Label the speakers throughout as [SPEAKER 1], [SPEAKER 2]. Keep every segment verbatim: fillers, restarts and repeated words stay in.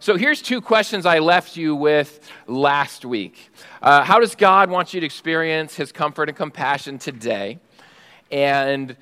[SPEAKER 1] So here's two questions I left you with last week. Uh, how does God want you to experience his comfort and compassion today? And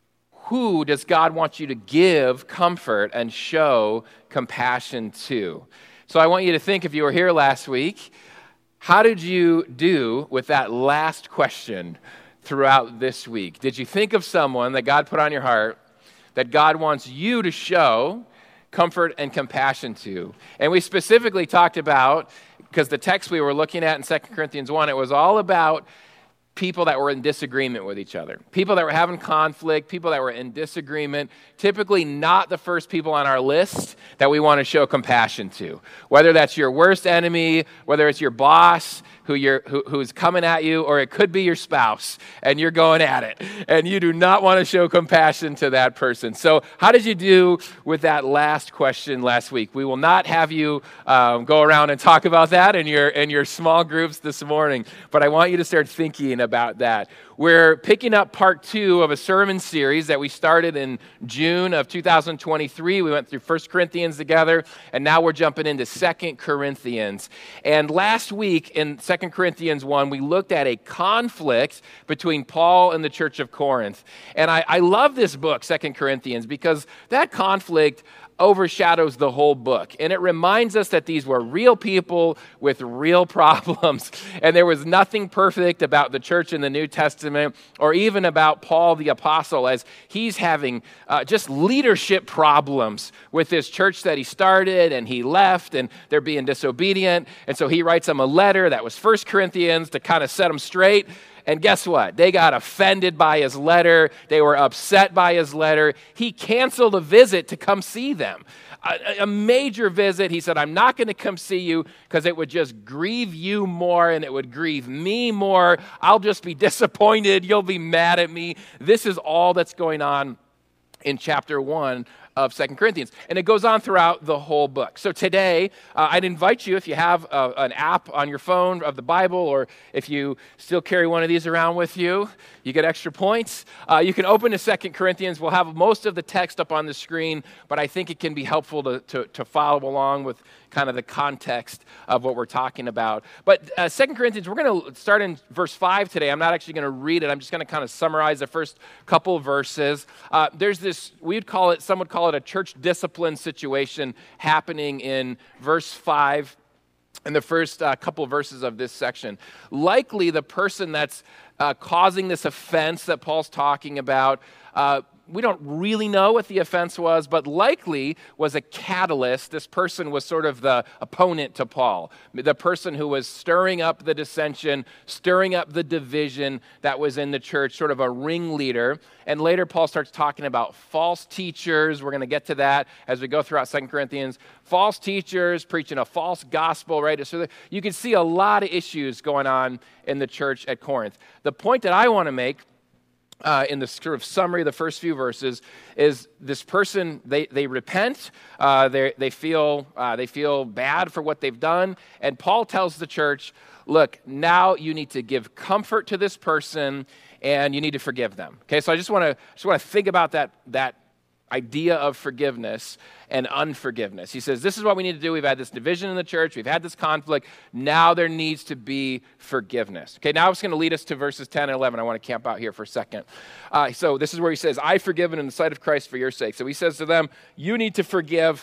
[SPEAKER 1] who does God want you to give comfort and show compassion to? So I want you to think, if you were here last week, how did you do with that last question throughout this week? Did you think of someone that God put on your heart that God wants you to show comfort and compassion to? And we specifically talked about, because the text we were looking at in Second Corinthians one, it was all about people that were in disagreement with each other, people that were having conflict, people that were in disagreement, typically not the first people on our list that we want to show compassion to. Whether that's your worst enemy, whether it's your boss who you're, who, who's coming at you, or it could be your spouse, and you're going at it, and you do not want to show compassion to that person. So how did you do with that last question last week? We will not have you um, go around and talk about that in your, in your small groups this morning, but I want you to start thinking about that. We're picking up part two of a sermon series that we started in June of two thousand twenty-three. We went through First Corinthians together, and now we're jumping into Second Corinthians. And last week in Second Corinthians one, we looked at a conflict between Paul and the church of Corinth. And I, I love this book, Second Corinthians, because that conflict overshadows the whole book. And it reminds us that these were real people with real problems. And there was nothing perfect about the church in the New Testament, or even about Paul the Apostle, as he's having uh, just leadership problems with this church that he started and he left, and they're being disobedient. And so he writes them a letter that was First Corinthians to kind of set them straight. And guess what? They got offended by his letter. They were upset by his letter. He canceled a visit to come see them. A, a major visit. He said, I'm not going to come see you because it would just grieve you more and it would grieve me more. I'll just be disappointed. You'll be mad at me. This is all that's going on in chapter one of Second Corinthians. And it goes on throughout the whole book. So today, uh, I'd invite you, if you have a, an app on your phone of the Bible, or if you still carry one of these around with you, you get extra points. Uh, you can open to Second Corinthians. We'll have most of the text up on the screen, but I think it can be helpful to, to, to follow along with kind of the context of what we're talking about. But uh, Second Corinthians, we're going to start in verse five today. I'm not actually going to read it. I'm just going to kind of summarize the first couple of verses. Uh, there's this, we'd call it, some would call it a church discipline situation happening in verse five, in the first uh, couple of verses of this section. Likely the person that's uh, causing this offense that Paul's talking about, uh, we don't really know what the offense was, but likely was a catalyst. This person was sort of the opponent to Paul, the person who was stirring up the dissension, stirring up the division that was in the church, sort of a ringleader. And later Paul starts talking about false teachers. We're going to get to that as we go throughout Second Corinthians. False teachers preaching a false gospel, right? So you can see a lot of issues going on in the church at Corinth. The point that I want to make Uh, in the sort of summary of the first few verses is this person, they they repent, uh, they they feel uh, they feel bad for what they've done, and Paul tells the church, look, now you need to give comfort to this person and you need to forgive them. Okay, so I just want to just want to think about that that idea of forgiveness and unforgiveness. He says, this is what we need to do. We've had this division in the church. We've had this conflict. Now there needs to be forgiveness. Okay, now it's going to lead us to verses ten and eleven. I want to camp out here for a second. Uh, so this is where he says, I've forgiven in the sight of Christ for your sake. So he says to them, you need to forgive.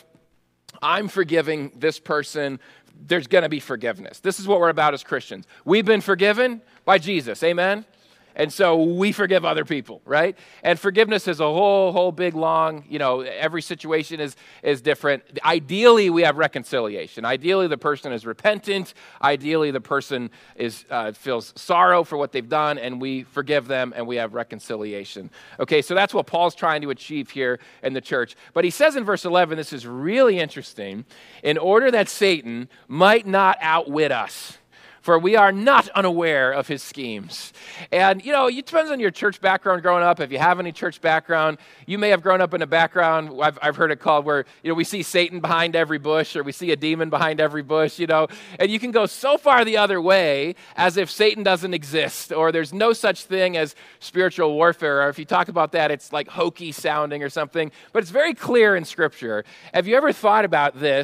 [SPEAKER 1] I'm forgiving this person. There's going to be forgiveness. This is what we're about as Christians. We've been forgiven by Jesus. Amen? And so we forgive other people, right? And forgiveness is a whole, whole big, long, you know, every situation is, is different. Ideally, we have reconciliation. Ideally, the person is repentant. Ideally, the person is uh, feels sorrow for what they've done, and we forgive them, and we have reconciliation. Okay, so that's what Paul's trying to achieve here in the church. But he says in verse eleven, this is really interesting, in order that Satan might not outwit us, for we are not unaware of his schemes. And, you know, it depends on your church background growing up. If you have any church background, you may have grown up in a background, I've, I've heard it called, where, you know, we see Satan behind every bush, or we see a demon behind every bush, you know, and you can go so far the other way as if Satan doesn't exist, or there's no such thing as spiritual warfare, or if you talk about that, it's like hokey sounding or something, but it's very clear in Scripture. Have you ever thought about this,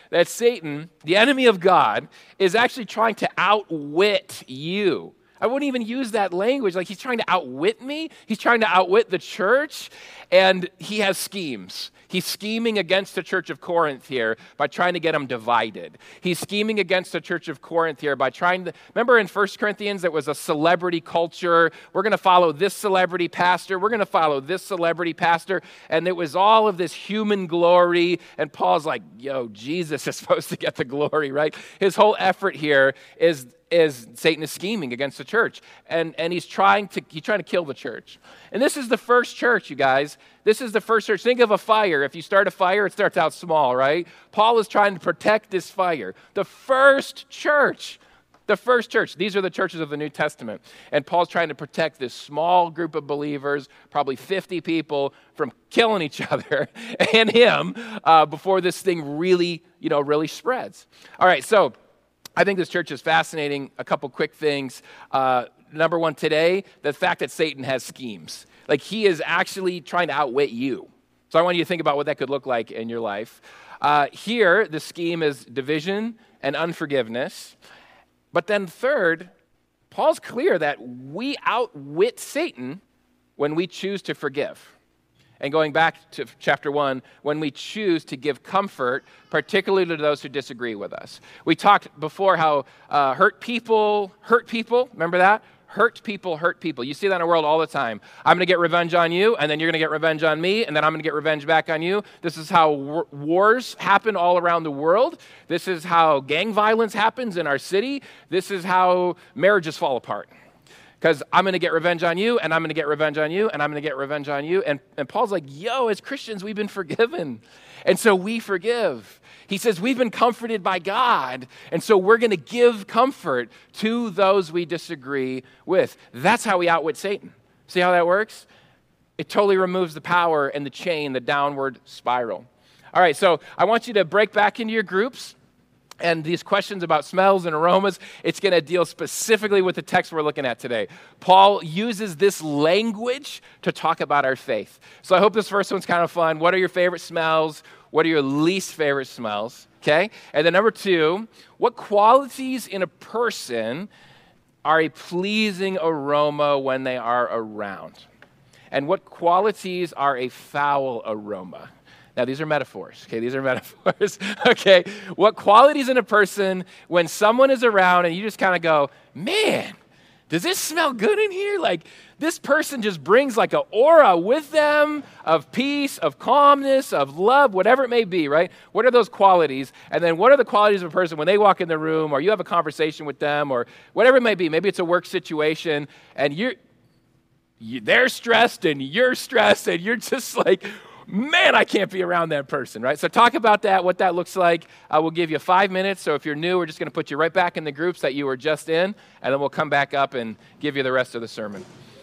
[SPEAKER 1] that Satan, the enemy of God, is actually trying to outwit you. I wouldn't even use that language. Like, he's trying to outwit me. He's trying to outwit the church, and he has schemes. He's scheming against the church of Corinth here by trying to get them divided. He's scheming against the church of Corinth here by trying to, remember in First Corinthians, it was a celebrity culture. We're going to follow this celebrity pastor. We're going to follow this celebrity pastor. And it was all of this human glory. And Paul's like, yo, Jesus is supposed to get the glory, right? His whole effort here is is Satan is scheming against the church. And, and he's trying to he's trying to kill the church. And this is the first church, you guys. This is the first church. Think of a fire. If you start a fire, it starts out small, right? Paul is trying to protect this fire. The first church. The first church. These are the churches of the New Testament. And Paul's trying to protect this small group of believers, probably fifty people, from killing each other and him uh, before this thing really, you know, really spreads. All right, so I think this church is fascinating. A couple quick things. Uh, number one, today, the fact that Satan has schemes. Like, he is actually trying to outwit you. So I want you to think about what that could look like in your life. Uh, here, the scheme is division and unforgiveness. But then third, Paul's clear that we outwit Satan when we choose to forgive. And going back to chapter one, when we choose to give comfort, particularly to those who disagree with us. We talked before how uh, hurt people hurt people. Remember that? Hurt people hurt people. You see that in the world all the time. I'm going to get revenge on you, and then you're going to get revenge on me, and then I'm going to get revenge back on you. This is how war- wars happen all around the world. This is how gang violence happens in our city. This is how marriages fall apart. Because I'm going to get revenge on you, and I'm going to get revenge on you, and I'm going to get revenge on you. And, and Paul's like, yo, as Christians, we've been forgiven. And so we forgive. He says we've been comforted by God, and so we're going to give comfort to those we disagree with. That's how we outwit Satan. See how that works? It totally removes the power and the chain, the downward spiral. All right, so I want you to break back into your groups. And these questions about smells and aromas, it's going to deal specifically with the text we're looking at today. Paul uses this language to talk about our faith. So I hope this first one's kind of fun. What are your favorite smells? What are your least favorite smells? Okay? And then number two, what qualities in a person are a pleasing aroma when they are around? And what qualities are a foul aroma? Now, these are metaphors, okay? These are metaphors, okay? What qualities in a person when someone is around and you just kind of go, man, does this smell good in here? Like, this person just brings like an aura with them of peace, of calmness, of love, whatever it may be, right? What are those qualities? And then what are the qualities of a person when they walk in the room or you have a conversation with them or whatever it may be? Maybe it's a work situation and you're, you, they're stressed and you're stressed and you're just like, man, I can't be around that person, right? So talk about that, what that looks like. Uh, we'll give you five minutes. So if you're new, we're just going to put you right back in the groups that you were just in, and then we'll come back up and give you the rest of the sermon.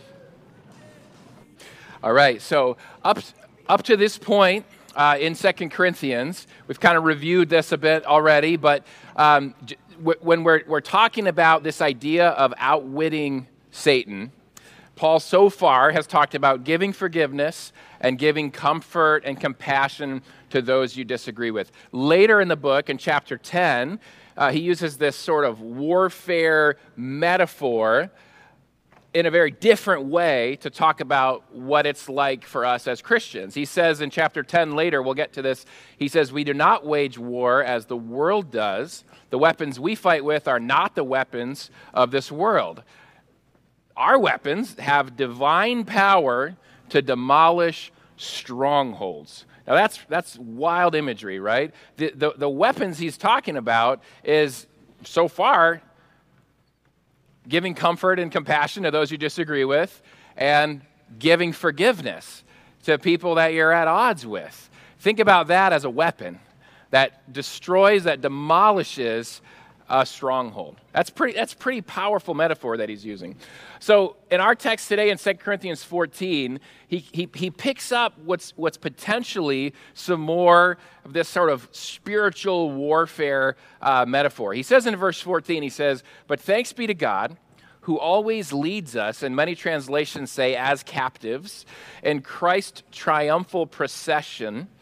[SPEAKER 1] All right, so up, up to this point uh, in Second Corinthians, we've kind of reviewed this a bit already, but um, j- w- when we're, we're talking about this idea of outwitting Satan, Paul so far has talked about giving forgiveness and giving comfort and compassion to those you disagree with. Later in the book, in chapter ten, uh, he uses this sort of warfare metaphor in a very different way to talk about what it's like for us as Christians. He says in chapter ten later, we'll get to this, he says, we do not wage war as the world does. The weapons we fight with are not the weapons of this world. Our weapons have divine power to demolish strongholds. Now that's that's wild imagery, right? The, the, the weapons he's talking about is, so far, giving comfort and compassion to those you disagree with and giving forgiveness to people that you're at odds with. Think about that as a weapon that destroys, that demolishes a stronghold. That's pretty that's pretty powerful metaphor that he's using. So in our text today in Second Corinthians fourteen, he, he he picks up what's what's potentially some more of this sort of spiritual warfare uh, metaphor. He says in verse fourteen, he says, "But thanks be to God, who always leads us," and many translations say as captives, in Christ's triumphal procession,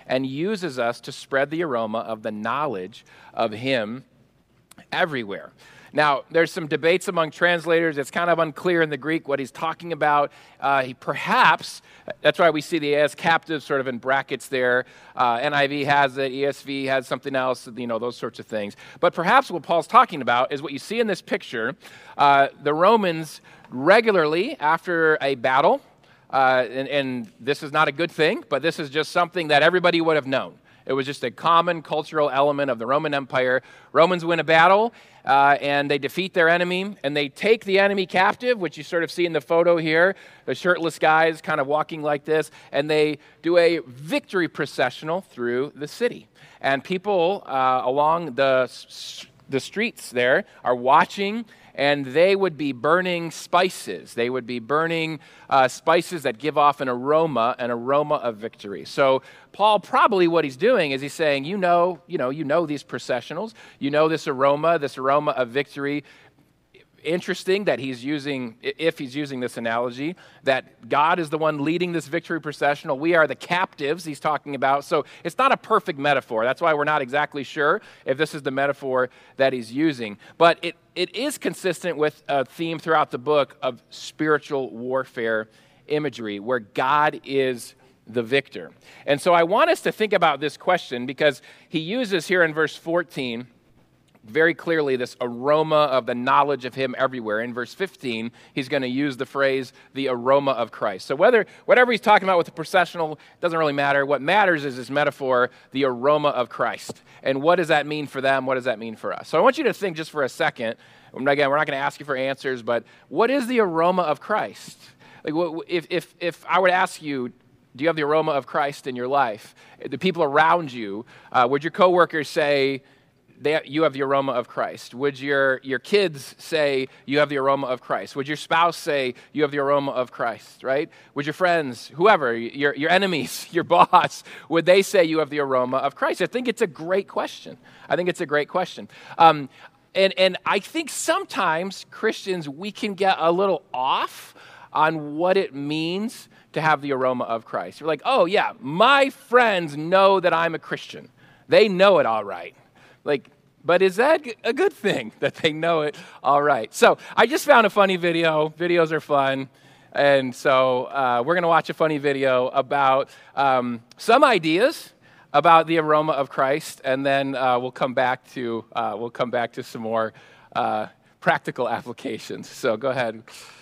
[SPEAKER 1] and uses us to spread the aroma of the knowledge of him everywhere. Now, there's some debates among translators. It's kind of unclear in the Greek what he's talking about. Uh, he perhaps, that's why we see the as captive sort of in brackets there. Uh, N I V has it, E S V has something else, you know, those sorts of things. But perhaps what Paul's talking about is what you see in this picture. Uh, the Romans regularly, after a battle, uh, and, and this is not a good thing, but this is just something that everybody would have known. It was just a common cultural element of the Roman Empire. Romans win a battle, uh, and they defeat their enemy, and they take the enemy captive, which you sort of see in the photo here, the shirtless guys kind of walking like this, and they do a victory processional through the city. And people uh, along the, the streets there are watching, and they would be burning spices. They would be burning uh, spices that give off an aroma, an aroma of victory. So Paul, probably what he's doing is he's saying, you know, you know, you know these processionals, you know this aroma, this aroma of victory. Interesting that he's using, if he's using this analogy, that God is the one leading this victory processional. We are the captives he's talking about. So it's not a perfect metaphor. That's why we're not exactly sure if this is the metaphor that he's using. But it, it is consistent with a theme throughout the book of spiritual warfare imagery, where God is the victor. And so I want us to think about this question, because he uses here in verse fourteen very clearly this aroma of the knowledge of him everywhere. In verse fifteen, he's going to use the phrase, the aroma of Christ. So whether whatever he's talking about with the processional doesn't really matter. What matters is this metaphor, the aroma of Christ. And what does that mean for them? What does that mean for us? So I want you to think just for a second. Again, we're not going to ask you for answers, but what is the aroma of Christ? Like, if if if I were to ask you, do you have the aroma of Christ in your life? The people around you, uh, would your coworkers say, They, you have the aroma of Christ? Would your, your kids say you have the aroma of Christ? Would your spouse say you have the aroma of Christ, right? Would your friends, whoever, your, your enemies, your boss, would they say you have the aroma of Christ? I think it's a great question. I think it's a great question. Um, and, and I think sometimes Christians, we can get a little off on what it means to have the aroma of Christ. We're like, oh yeah, my friends know that I'm a Christian. They know it all right. Like, but is that a good thing that they know it all right? So I just found a funny video. Videos are fun. And so uh, we're going to watch a funny video about um, some ideas about the aroma of Christ, and then uh, we'll come back to uh, we'll come back to some more uh, practical applications. So go ahead.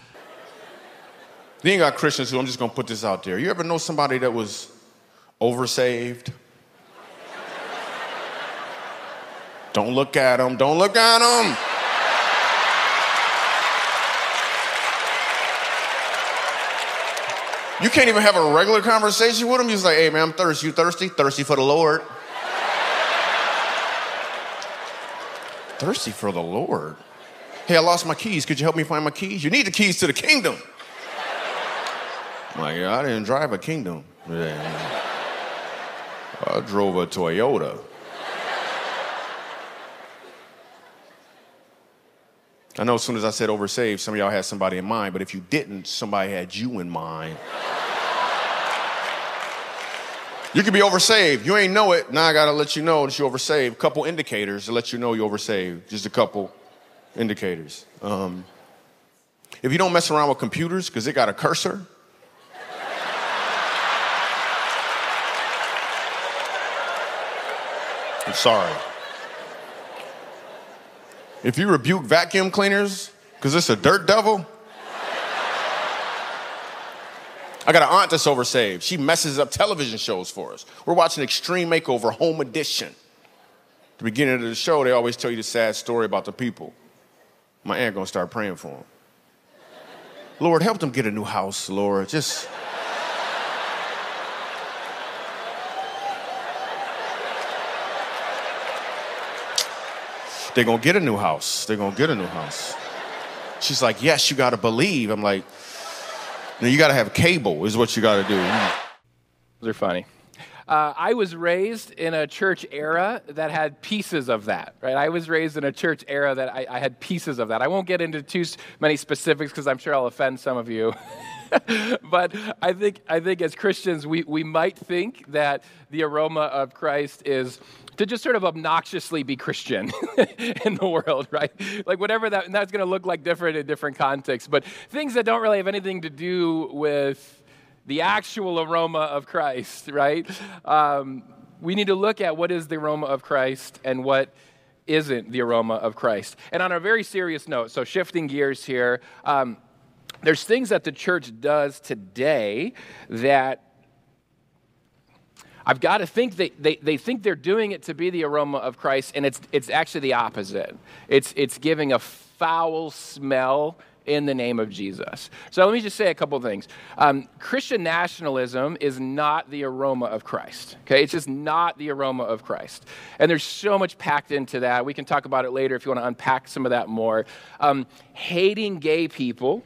[SPEAKER 2] Then you got Christians who, I'm just going to put this out there. You ever know somebody that was oversaved? Don't look at them. Don't look at them. You can't even have a regular conversation with them. You're like, hey, man, I'm thirsty. You thirsty? Thirsty for the Lord. Thirsty for the Lord. Hey, I lost my keys. Could you help me find my keys? You need the keys to the kingdom. I'm like, yeah, I didn't drive a kingdom. Yeah. I drove a Toyota. I know as soon as I said oversaved, some of y'all had somebody in mind, but if you didn't, somebody had you in mind. You could be oversaved. You ain't know it. Now I got to let you know that you're oversaved. A couple indicators to let you know you're oversaved. Just a couple indicators. Um, if you don't mess around with computers because they got a cursor, I'm sorry. If you rebuke vacuum cleaners because it's a dirt devil, I got an aunt that's oversaved. She messes up television shows for us. We're watching Extreme Makeover Home Edition. At the beginning of the show, they always tell you the sad story about the people. My aunt gonna start praying for them. Lord, help them get a new house, Lord. Just... They're going to get a new house. They're going to get a new house. She's like, yes, you got to believe. I'm like, no, you got to have cable is what you got to do.
[SPEAKER 1] Those are funny. Uh, I was raised in a church era that had pieces of that, right? I was raised in a church era that I, I had pieces of that. I won't get into too many specifics because I'm sure I'll offend some of you. But I think I think as Christians, we, we might think that the aroma of Christ is to just sort of obnoxiously be Christian in the world, right? Like whatever that, and that's going to look like different in different contexts, but things that don't really have anything to do with the actual aroma of Christ, right? Um, we need to look at what is the aroma of Christ and what isn't the aroma of Christ. And on a very serious note, so shifting gears here, um, there's things that the church does today that I've got to think they, they, they think they're doing it to be the aroma of Christ, and it's it's actually the opposite. It's it's giving a foul smell in the name of Jesus. So let me just say a couple things. Um, Christian nationalism is not the aroma of Christ. Okay, it's just not the aroma of Christ. And there's so much packed into that. We can talk about it later if you want to unpack some of that more. Um, hating gay people,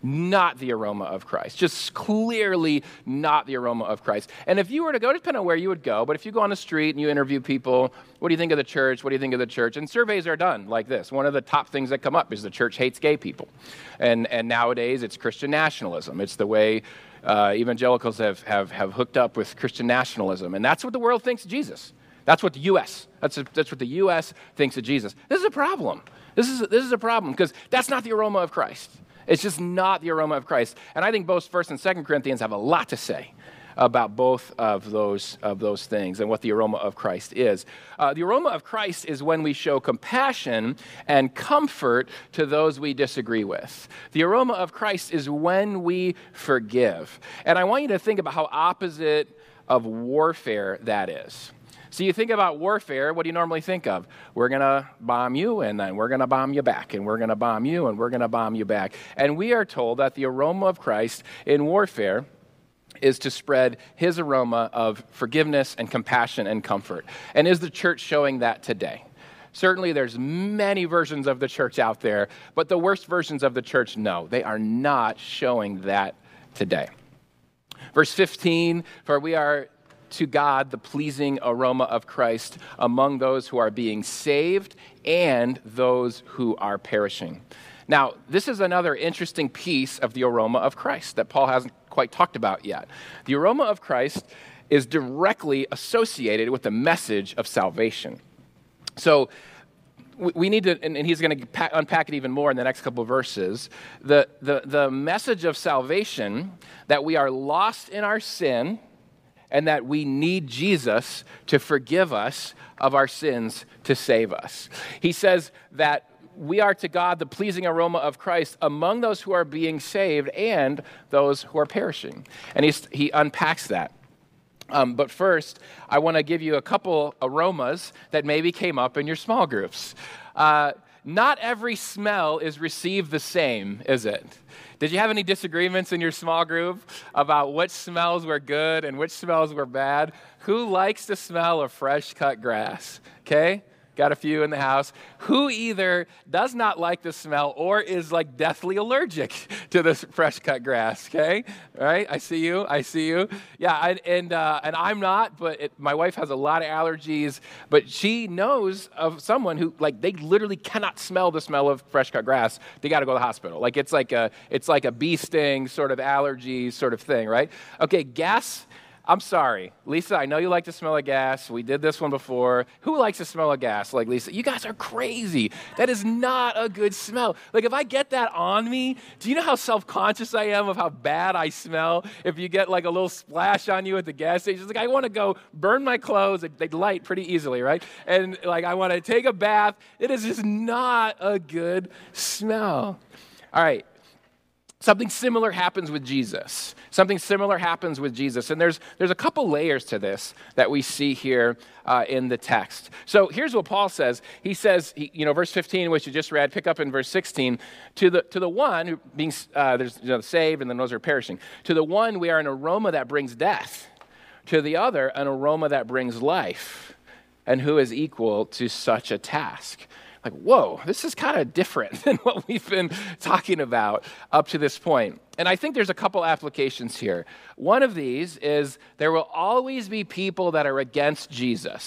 [SPEAKER 1] not the aroma of Christ. Just clearly not the aroma of Christ. And if you were to go, depending on where you would go, but if you go on the street and you interview people, what do you think of the church? What do you think of the church? And surveys are done like this. One of the top things that come up is the church hates gay people. And and nowadays it's Christian nationalism. It's the way uh, evangelicals have, have, have hooked up with Christian nationalism. And that's what the world thinks of Jesus. That's what the U S, that's, a, that's what the U S thinks of Jesus. This is a problem. This is, this is a problem because that's not the aroma of Christ. It's just not the aroma of Christ. And I think both First and Second Corinthians have a lot to say about both of those of those things and what the aroma of Christ is. Uh, the aroma of Christ is when we show compassion and comfort to those we disagree with. The aroma of Christ is when we forgive. And I want you to think about how opposite of warfare that is. So you think about warfare, what do you normally think of? We're going to bomb you, and then we're going to bomb you back, and we're going to bomb you, and we're going to bomb you back. And we are told that the aroma of Christ in warfare is to spread his aroma of forgiveness and compassion and comfort. And is the church showing that today? Certainly there's many versions of the church out there, but the worst versions of the church, no, they are not showing that today. Verse fifteen, for we are to God the pleasing aroma of Christ among those who are being saved and those who are perishing. Now, this is another interesting piece of the aroma of Christ that Paul hasn't quite talked about yet. The aroma of Christ is directly associated with the message of salvation. So we need to, and he's going to unpack it even more in the next couple of verses, the, the, the message of salvation, that we are lost in our sin, and that we need Jesus to forgive us of our sins to save us. He says that we are to God the pleasing aroma of Christ among those who are being saved and those who are perishing. And he's, he unpacks that. Um, but first, I want to give you a couple aromas that maybe came up in your small groups. Uh, not every smell is received the same, is it? Did you have any disagreements in your small group about which smells were good and which smells were bad? Who likes the smell of fresh cut grass? Okay? Got a few in the house. Who either does not like the smell or is like deathly allergic to this fresh cut grass, okay? All right, I see you, I see you. Yeah, I, and uh, and I'm not, but it, my wife has a lot of allergies, but she knows of someone who, like, they literally cannot smell the smell of fresh cut grass. They got to go to the hospital. Like, it's like a, it's like a bee sting sort of allergy sort of thing, right? Okay, gas. I'm sorry. Lisa, I know you like the smell of gas. We did this one before. Who likes the smell of gas like Lisa? You guys are crazy. That is not a good smell. Like, if I get that on me, do you know how self-conscious I am of how bad I smell? If you get like a little splash on you at the gas station, it's like I want to go burn my clothes. They light pretty easily, right? And like I want to take a bath. It is just not a good smell. All right. Something similar happens with Jesus. Something similar happens with Jesus. And there's there's a couple layers to this that we see here uh, in the text. So here's what Paul says. He says, he, you know, verse fifteen, which you just read, pick up in verse sixteen. To the to the one who being uh, there's you know, saved and then those are perishing. To the one we are an aroma that brings death. To the other an aroma that brings life. And who is equal to such a task? Like, whoa, this is kind of different than what we've been talking about up to this point. And I think there's a couple applications here. One of these is there will always be people that are against Jesus.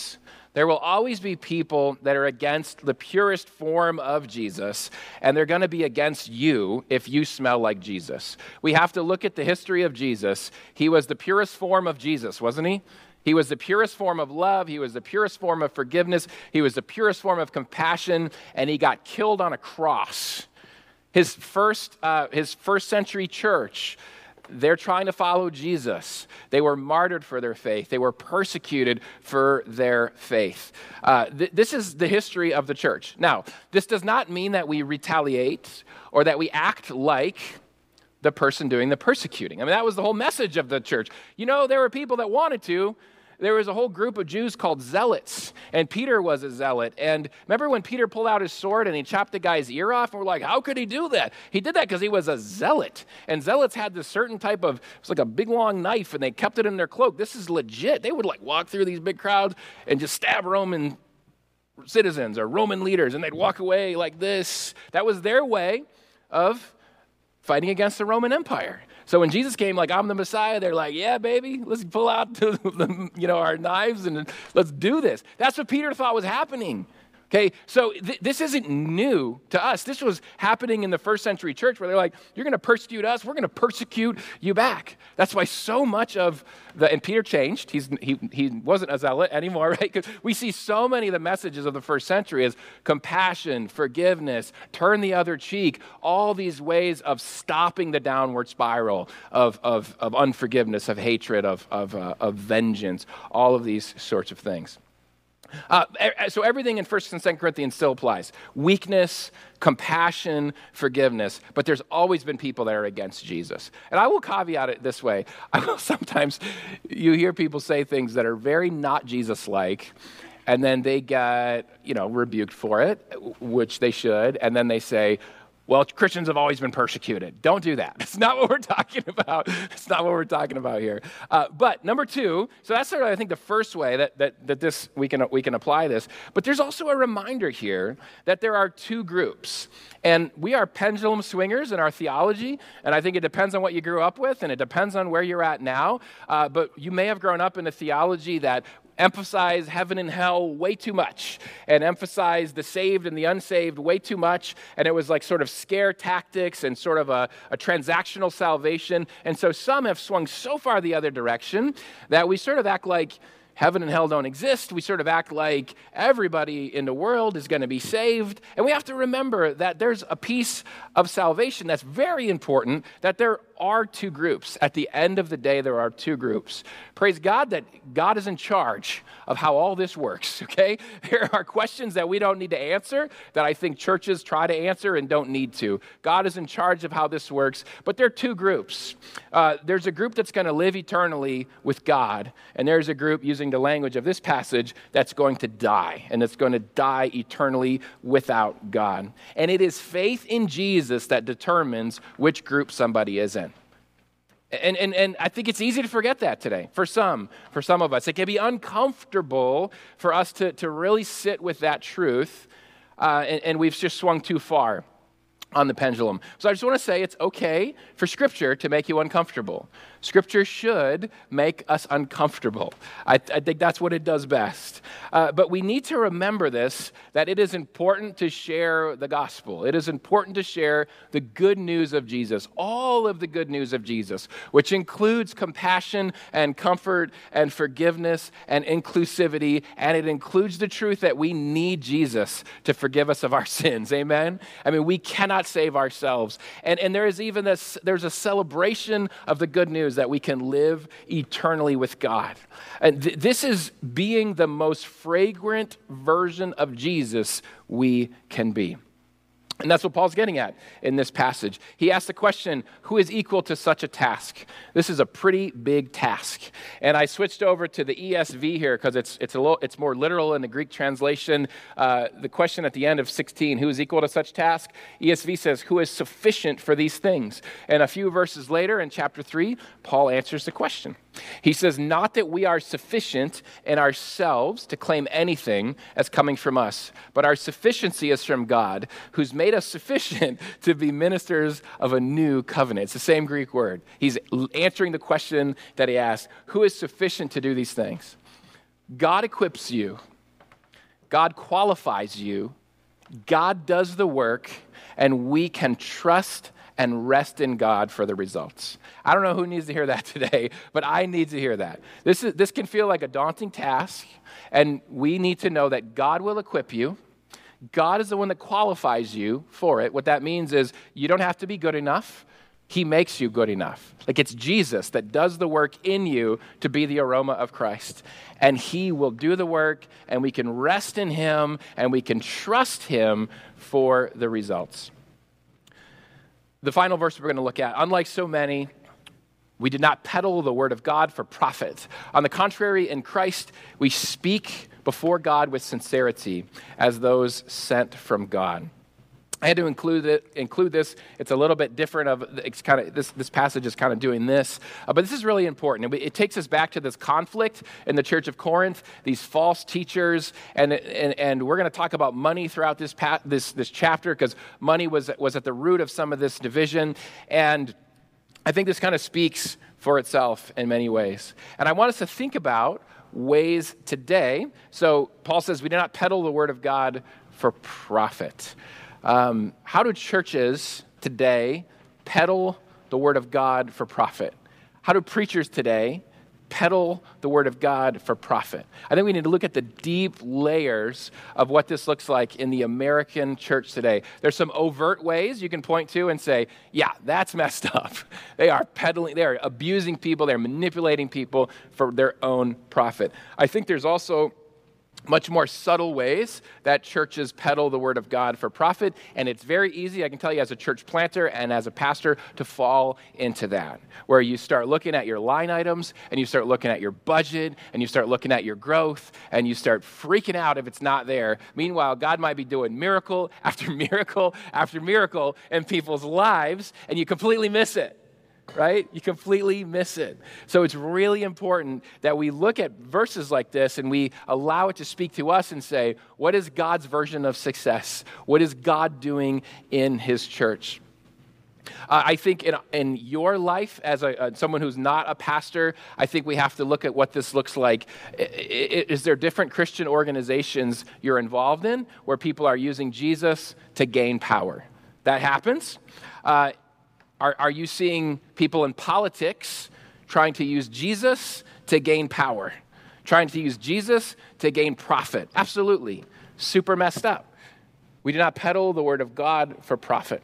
[SPEAKER 1] There will always be people that are against the purest form of Jesus, and they're going to be against you if you smell like Jesus. We have to look at the history of Jesus. He was the purest form of Jesus, wasn't he? He was the purest form of love. He was the purest form of forgiveness. He was the purest form of compassion, and he got killed on a cross. His first, uh, his first century church, they're trying to follow Jesus. They were martyred for their faith. They were persecuted for their faith. Uh, th- this is the history of the church. Now, this does not mean that we retaliate or that we act like the person doing the persecuting. I mean, that was the whole message of the church. You know, there were people that wanted to. There was a whole group of Jews called zealots, and Peter was a zealot. And remember when Peter pulled out his sword and he chopped the guy's ear off? And we're like, how could he do that? He did that because he was a zealot. And zealots had this certain type of, it was like a big long knife, and they kept it in their cloak. This is legit. They would like walk through these big crowds and just stab Roman citizens or Roman leaders, and they'd walk away like this. That was their way of fighting against the Roman Empire. So when Jesus came, like, I'm the Messiah, they're like, yeah, baby, let's pull out the, you know, our knives and let's do this. That's what Peter thought was happening. Okay, so th- this isn't new to us. This was happening in the first century church where they're like, you're going to persecute us, we're going to persecute you back. That's why so much of the, and Peter changed. He's, he, he wasn't a zealot anymore, right? Because we see so many of the messages of the first century as compassion, forgiveness, turn the other cheek, all these ways of stopping the downward spiral of, of, of unforgiveness, of hatred, of, of, uh, of vengeance, all of these sorts of things. Uh, so everything in First and Second Corinthians still applies. Weakness, compassion, forgiveness. But there's always been people that are against Jesus. And I will caveat it this way. I will sometimes, you hear people say things that are very not Jesus-like, and then they get, you know, rebuked for it, which they should. And then they say, well, Christians have always been persecuted. Don't do that. It's not what we're talking about. It's not what we're talking about here. Uh, but number two, so that's sort of, I think, the first way that, that, that this we can, we can apply this. But there's also a reminder here that there are two groups. And we are pendulum swingers in our theology. And I think it depends on what you grew up with, and it depends on where you're at now. Uh, but you may have grown up in a theology that emphasize heaven and hell way too much and emphasize the saved and the unsaved way too much. And it was like sort of scare tactics and sort of a, a transactional salvation. And so some have swung so far the other direction that we sort of act like heaven and hell don't exist. We sort of act like everybody in the world is going to be saved. And we have to remember that there's a piece of salvation that's very important, that there are two groups. At the end of the day, there are two groups. Praise God that God is in charge of how all this works, okay? There are questions that we don't need to answer that I think churches try to answer and don't need to. God is in charge of how this works, but there are two groups. Uh, there's a group that's going to live eternally with God, and there's a group, using the language of this passage, that's going to die, and it's going to die eternally without God. And it is faith in Jesus that determines which group somebody is in. And, and and I think it's easy to forget that today for some, for some of us. It can be uncomfortable for us to, to really sit with that truth, uh, and, and we've just swung too far on the pendulum. So I just want to say it's okay for Scripture to make you uncomfortable. Scripture should make us uncomfortable. I, I think that's what it does best. Uh, but we need to remember this, that it is important to share the gospel. It is important to share the good news of Jesus, all of the good news of Jesus, which includes compassion and comfort and forgiveness and inclusivity, and it includes the truth that we need Jesus to forgive us of our sins. Amen? I mean, we cannot save ourselves. And, and there is even this, there's a celebration of the good news that we can live eternally with God. And th- this is being the most fragrant version of Jesus we can be. And that's what Paul's getting at in this passage. He asks the question, who is equal to such a task? This is a pretty big task. And I switched over to the E S V here because it's it's a little, it's more literal in the Greek translation. Uh, the question at the end of sixteen, who is equal to such task? E S V says, who is sufficient for these things? And a few verses later in chapter three, Paul answers the question. He says, not that we are sufficient in ourselves to claim anything as coming from us, but our sufficiency is from God, who's made us sufficient to be ministers of a new covenant. It's the same Greek word. He's answering the question that he asked, who is sufficient to do these things? God equips you God qualifies you, God does the work, and we can trust and rest in God for the results. I don't know who needs to hear that today, but I need to hear that. This is this can feel like a daunting task, and we need to know that God will equip you. God is the one that qualifies you for it. What that means is you don't have to be good enough. He makes you good enough. Like it's Jesus that does the work in you to be the aroma of Christ. And he will do the work, and we can rest in him, and we can trust him for the results. The final verse we're going to look at, unlike so many, we did not peddle the word of God for profit. On the contrary, in Christ, we speak before God with sincerity as those sent from God. I had to include it, include this. It's a little bit different of it's kind of this. This passage is kind of doing this, uh, but this is really important. It, it takes us back to this conflict in the church of Corinth. These false teachers, and and, and we're going to talk about money throughout this pa- this this chapter because money was was at the root of some of this division, and I think this kind of speaks for itself in many ways. And I want us to think about ways today. So Paul says we do not peddle the word of God for profit. Um, how do churches today peddle the word of God for profit? How do preachers today peddle the word of God for profit? I think we need to look at the deep layers of what this looks like in the American church today. There's some overt ways you can point to and say, yeah, that's messed up. They are peddling, they're abusing people, they're manipulating people for their own profit. I think there's also much more subtle ways that churches peddle the word of God for profit, and it's very easy, I can tell you as a church planter and as a pastor, to fall into that, where you start looking at your line items, and you start looking at your budget, and you start looking at your growth, and you start freaking out if it's not there. Meanwhile, God might be doing miracle after miracle after miracle in people's lives, and you completely miss it. Right? You completely miss it. So it's really important that we look at verses like this and we allow it to speak to us and say, what is God's version of success? What is God doing in his church? Uh, I think in, in your life, as a, uh, someone who's not a pastor, I think we have to look at what this looks like. I, I, is there different Christian organizations you're involved in where people are using Jesus to gain power? That happens. Uh, Are, are you seeing people in politics trying to use Jesus to gain power? Trying to use Jesus to gain profit? Absolutely. Super messed up. We do not peddle the word of God for profit.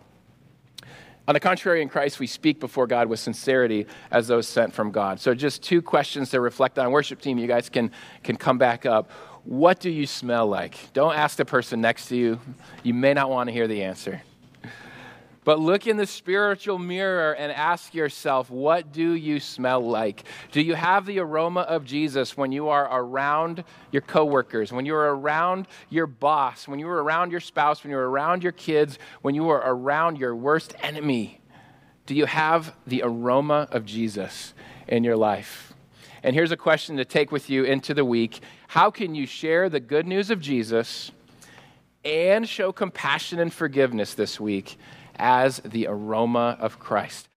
[SPEAKER 1] On the contrary, in Christ, we speak before God with sincerity as those sent from God. So just two questions to reflect on. Worship team, you guys can, can come back up. What do you smell like? Don't ask the person next to you. You may not want to hear the answer. But look in the spiritual mirror and ask yourself, what do you smell like? Do you have the aroma of Jesus when you are around your coworkers, when you're around your boss, when you're around your spouse, when you're around your kids, when you are around your worst enemy? Do you have the aroma of Jesus in your life? And here's a question to take with you into the week. How can you share the good news of Jesus and show compassion and forgiveness this week as the aroma of Christ?